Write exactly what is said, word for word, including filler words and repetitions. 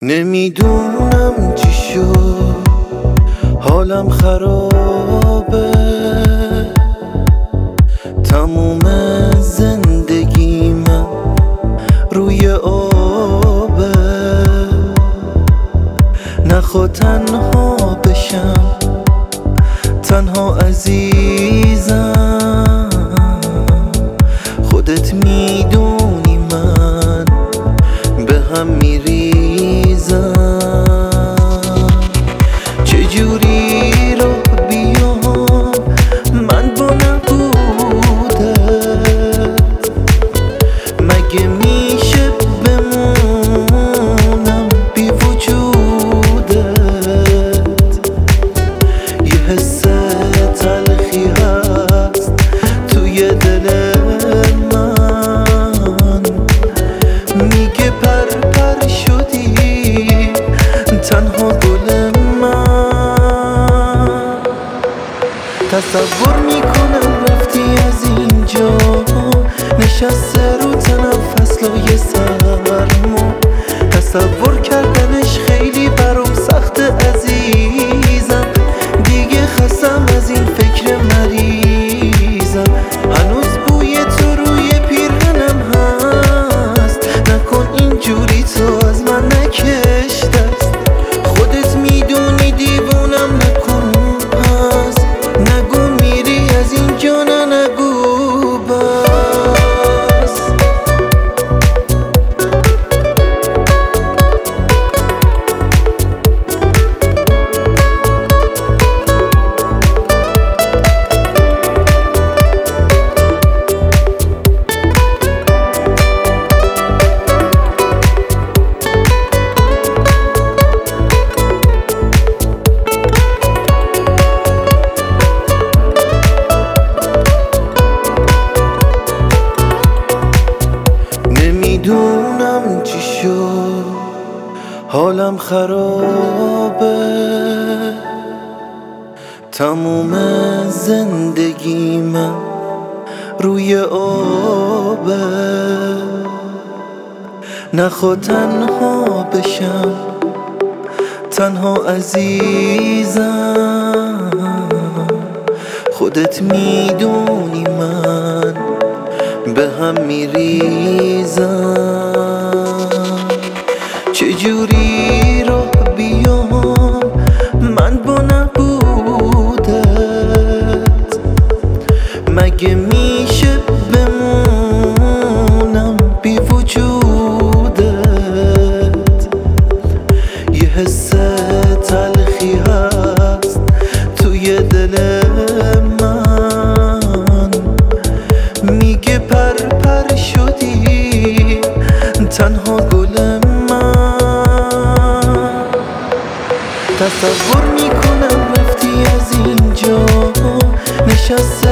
نمیدونم چی شد، حالم خرابه، تموم زندگی من روی آبه. نخوا تنها بشم، تنها عزیزم، خودت میدونی من به هم میریزم. چجوری رو بیام من با نبودت؟ مگه میشه بمونم بی وجودت؟ یه حس تلخی هست توی دل من، میگه پر پر شدی تنها گل من. تصور میکنم رفتی از اینجا، نشسته رو تنم فصلای سرما. تصور کردنش خیلی برام سخت عزیزم، دیگه خستم از این فکر مریضم. هنوز بوی تو روی پیرهنم هست، نکن اینجوری تو از من نکش دست. خودت میدونی دیوونم نکن پس، نگو میری از اینجا، نه نگو بس. نمیدونم چی شد، حالم خرابه، تموم زندگی من روی آبه. نخوا تنها بشم، تنها عزیزم، خودت میدونی من به هم میریزم. چجوری رو بیام من با نبودت؟ مگه میشه بمونم بی وجودت؟ یه حس تلخی هست توی دل من، میگه پر پر شدی تنها گل من. تصور میکنم رفتی از اینجا، نشستی